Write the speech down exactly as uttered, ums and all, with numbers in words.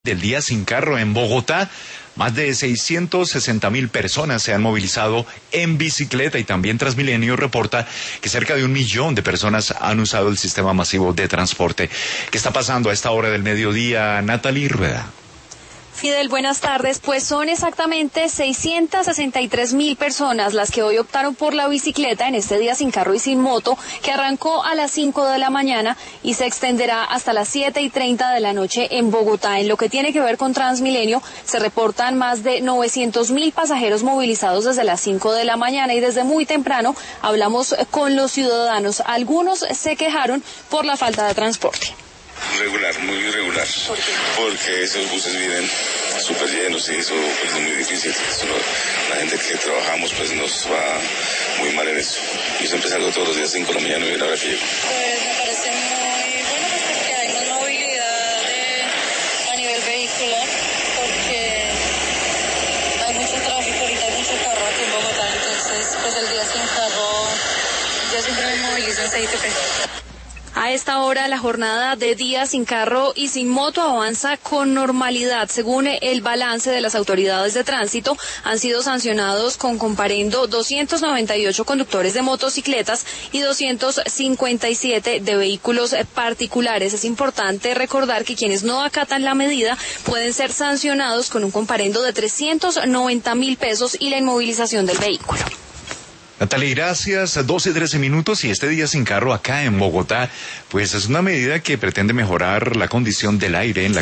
del Día Sin Carro en Bogotá. Más de seiscientas sesenta mil personas se han movilizado en bicicleta y también Transmilenio reporta que cerca de un millón de personas han usado el sistema masivo de transporte. ¿Qué está pasando a esta hora del mediodía, Natalie Rueda? Fidel, buenas tardes. Pues son exactamente seiscientas sesenta y tres mil personas las que hoy optaron por la bicicleta en este día sin carro y sin moto, que arrancó a las cinco de la mañana y se extenderá hasta las siete y treinta de la noche en Bogotá. En lo que tiene que ver con Transmilenio, se reportan más de novecientos mil pasajeros movilizados desde las cinco de la mañana y desde muy temprano hablamos con los ciudadanos. Algunos se quejaron por la falta de transporte. Regular, muy irregular. ¿Por qué? Porque esos buses vienen súper llenos y eso pues, es muy difícil. Eso, la gente que trabajamos pues nos va muy mal en eso. Yo siempre salgo todos los días cinco de la mañana y viene ahora que llego. Pues me parece muy bueno pues, porque hay más movilidad de, a nivel vehicular, porque hay mucho tráfico, ahorita hay mucho carro aquí en Bogotá, entonces pues el día sin carro yo siempre me movilizo en seis T P. A esta hora, la jornada de día sin carro y sin moto avanza con normalidad. Según el balance de las autoridades de tránsito, han sido sancionados con comparendo doscientos noventa y ocho conductores de motocicletas y doscientos cincuenta y siete de vehículos particulares. Es importante recordar que quienes no acatan la medida pueden ser sancionados con un comparendo de trescientos noventa mil pesos y la inmovilización del vehículo. Natalie, gracias. doce, trece minutos y este día sin carro acá en Bogotá, pues es una medida que pretende mejorar la condición del aire en la